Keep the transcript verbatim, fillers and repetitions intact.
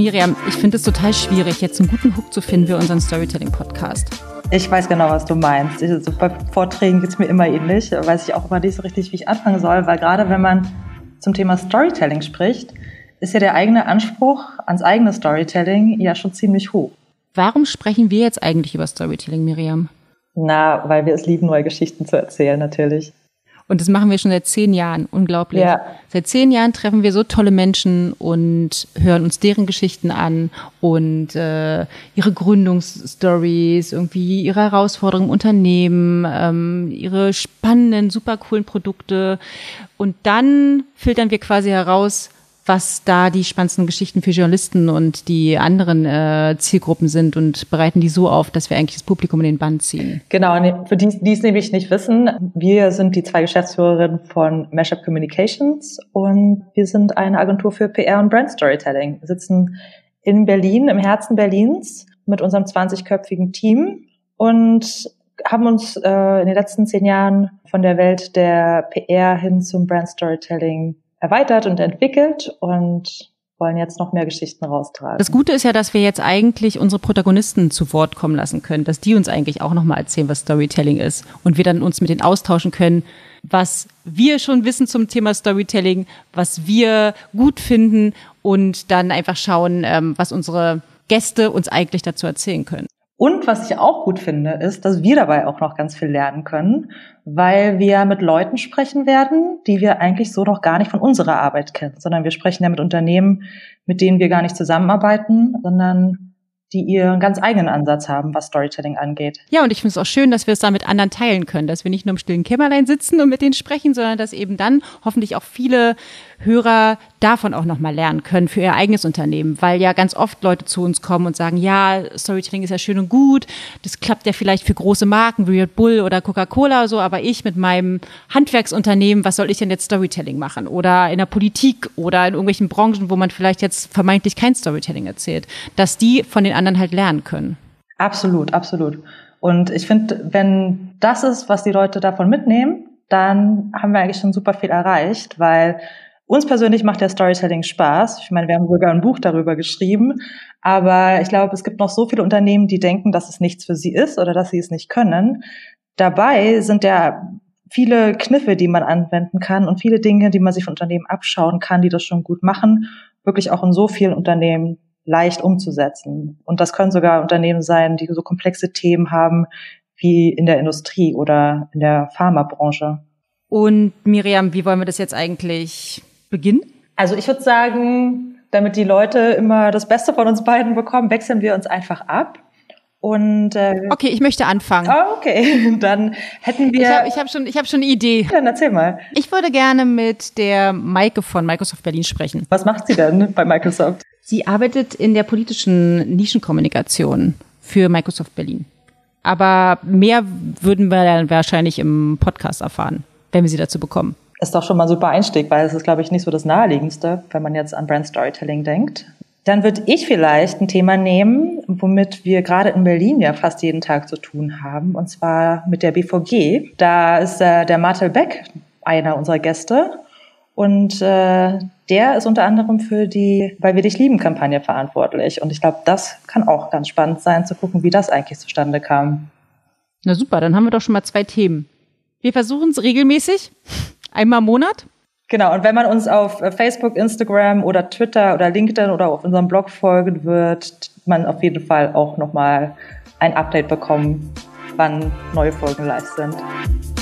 Miriam, ich finde es total schwierig, jetzt einen guten Hook zu finden für unseren Storytelling-Podcast. Ich weiß genau, was du meinst. Ich, also bei Vorträgen geht es mir immer ähnlich. Weiß ich auch immer nicht so richtig, wie ich anfangen soll, weil gerade wenn man zum Thema Storytelling spricht, ist ja der eigene Anspruch ans eigene Storytelling ja schon ziemlich hoch. Warum sprechen wir jetzt eigentlich über Storytelling, Miriam? Na, weil wir es lieben, neue Geschichten zu erzählen, natürlich. Und das machen wir schon seit zehn Jahren. Unglaublich. Ja. Seit zehn Jahren treffen wir so tolle Menschen und hören uns deren Geschichten an und äh, ihre Gründungsstories, irgendwie ihre Herausforderungen im Unternehmen, ähm, ihre spannenden, super coolen Produkte. Und dann filtern wir quasi heraus, was da die spannendsten Geschichten für Journalisten und die anderen äh, Zielgruppen sind und bereiten die so auf, dass wir eigentlich das Publikum in den Bann ziehen. Genau, für die, die es nämlich nicht wissen, wir sind die zwei Geschäftsführerinnen von Mashup Communications und wir sind eine Agentur für P R und Brand Storytelling. Wir sitzen in Berlin, im Herzen Berlins, mit unserem zwanzigköpfigen Team und haben uns äh, in den letzten zehn Jahren von der Welt der P R hin zum Brand Storytelling erweitert und entwickelt und wollen jetzt noch mehr Geschichten raustragen. Das Gute ist ja, dass wir jetzt eigentlich unsere Protagonisten zu Wort kommen lassen können, dass die uns eigentlich auch nochmal erzählen, was Storytelling ist und wir dann uns mit denen austauschen können, was wir schon wissen zum Thema Storytelling, was wir gut finden und dann einfach schauen, was unsere Gäste uns eigentlich dazu erzählen können. Und was ich auch gut finde, ist, dass wir dabei auch noch ganz viel lernen können, weil wir mit Leuten sprechen werden, die wir eigentlich so noch gar nicht von unserer Arbeit kennen, sondern wir sprechen ja mit Unternehmen, mit denen wir gar nicht zusammenarbeiten, sondern die ihren ganz eigenen Ansatz haben, was Storytelling angeht. Ja, und ich finde es auch schön, dass wir es da mit anderen teilen können, dass wir nicht nur im stillen Kämmerlein sitzen und mit denen sprechen, sondern dass eben dann hoffentlich auch viele Hörer davon auch nochmal lernen können für ihr eigenes Unternehmen, weil ja ganz oft Leute zu uns kommen und sagen, ja, Storytelling ist ja schön und gut, das klappt ja vielleicht für große Marken wie Red Bull oder Coca-Cola oder so, aber ich mit meinem Handwerksunternehmen, was soll ich denn jetzt Storytelling machen? Oder in der Politik oder in irgendwelchen Branchen, wo man vielleicht jetzt vermeintlich kein Storytelling erzählt, dass die von den anderen halt lernen können. Absolut, absolut. Und ich finde, wenn das ist, was die Leute davon mitnehmen, dann haben wir eigentlich schon super viel erreicht, weil uns persönlich macht der Storytelling Spaß. Ich meine, wir haben sogar ein Buch darüber geschrieben. Aber ich glaube, es gibt noch so viele Unternehmen, die denken, dass es nichts für sie ist oder dass sie es nicht können. Dabei sind ja viele Kniffe, die man anwenden kann und viele Dinge, die man sich von Unternehmen abschauen kann, die das schon gut machen, wirklich auch in so vielen Unternehmen leicht umzusetzen. Und das können sogar Unternehmen sein, die so komplexe Themen haben wie in der Industrie oder in der Pharmabranche. Und Miriam, wie wollen wir das jetzt eigentlich beginnen? Also ich würde sagen, damit die Leute immer das Beste von uns beiden bekommen, wechseln wir uns einfach ab. Und äh, okay, ich möchte anfangen. Ah, okay, dann hätten wir... Ich habe ich hab schon, ich hab schon eine Idee. Dann erzähl mal. Ich würde gerne mit der Maike von Microsoft Berlin sprechen. Was macht sie denn bei Microsoft? Sie arbeitet in der politischen Nischenkommunikation für Microsoft Berlin. Aber mehr würden wir dann wahrscheinlich im Podcast erfahren, wenn wir sie dazu bekommen. Ist doch schon mal ein super Einstieg, weil es ist, glaube ich, nicht so das Naheliegendste, wenn man jetzt an Brand Storytelling denkt. Dann würde ich vielleicht ein Thema nehmen, womit wir gerade in Berlin ja fast jeden Tag zu tun haben, und zwar mit der B V G. Da ist äh, der Martel Beck einer unserer Gäste und äh, der ist unter anderem für die Weil wir dich lieben Kampagne verantwortlich. Und ich glaube, das kann auch ganz spannend sein, zu gucken, wie das eigentlich zustande kam. Na super, dann haben wir doch schon mal zwei Themen. Wir versuchen es regelmäßig, einmal im Monat. Genau, und wenn man uns auf Facebook, Instagram oder Twitter oder LinkedIn oder auf unserem Blog folgen, wird man auf jeden Fall auch nochmal ein Update bekommen, wann neue Folgen live sind.